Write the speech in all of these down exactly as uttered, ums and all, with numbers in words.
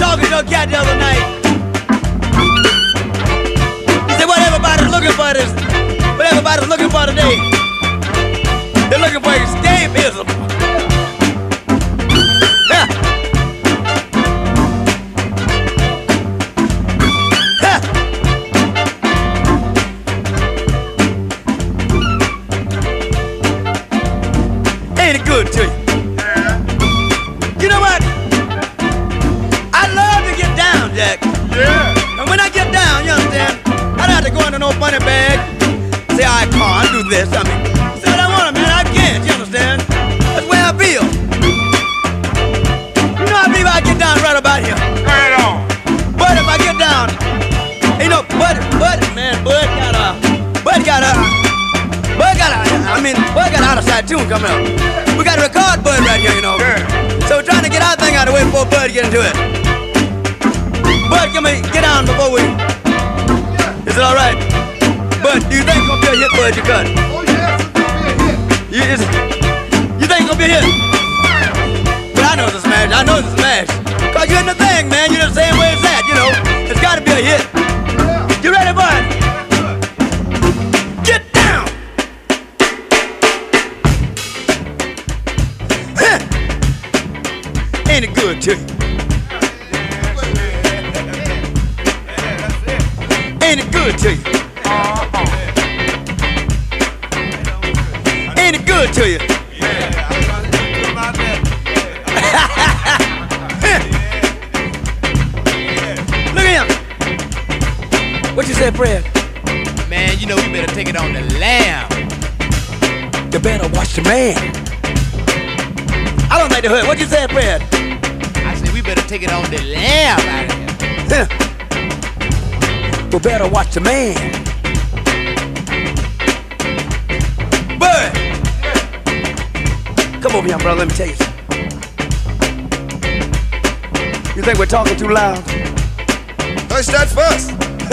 talking to a cat the other night. He said, what everybody's looking for is, what everybody's looking for today, they're looking for escapism. Yeah. Yeah. Ain't it good to you? You know what? I love to get down, Jack. Yeah. And when I get down, you understand, I don't have to go into no funny bag. Say, I can't do this. I mean, say what I want, man. I can't, you understand? That's the way I feel. You know, I believe I get down right about here. Right on. But if I get down, you know, Bud, Bud, man, Bud got a, Bud got a, Bud got a, I mean, Bud got an out-of-side tune coming up. We got to record Bud right here, you know. Yeah. So we're trying to get our thing out of the way before Bud get into it. Bud, come here, get down before we. Is it all right? Bud, do you think it's gonna be a hit, Bud? You cut. Oh, yes, it's gonna be a hit. You, is, you think it's gonna be a hit? But I know it's a smash. I know it's a smash. Cause you're in the thing, man. You're the same way as that, you know. It's gotta be a hit. Yeah. You ready, Bud? Get down! Huh. Ain't it good to you? Ain't it good to you? Ain't it good to you? Look at him. What you said, Fred? Man, you know we better take it on the lamb. You better watch the man. I don't like the hood. What you said, Fred? I said we better take it on the lamb out of here. Huh. You better watch the man. Bud! Come over here, brother. Let me tell you something. You think we're talking too loud? Hush that fuss.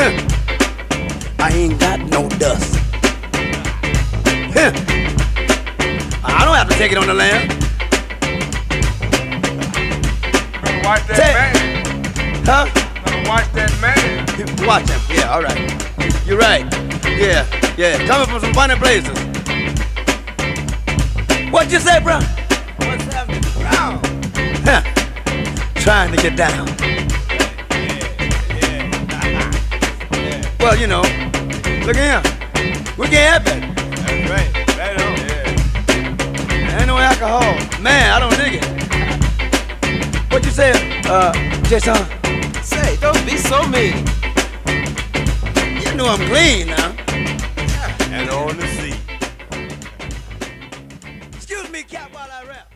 I ain't got no dust. Huh. I don't have to take it on the lamb. Better watch that Say- man. Huh? Better watch that man. You- Watch him. Yeah, all right. You're right. Yeah, yeah. Coming from some funny places. What you say, bro? What's happening? Brown. Huh. Trying to get down. Well, you know, look at him. We can't help it. That's right. Right on. Yeah. Ain't no alcohol. Man, I don't dig it. What you say, uh, Jason? Say, don't be so mean. You know I'm clean now. And on the sea. Excuse me, Cap, while I rap.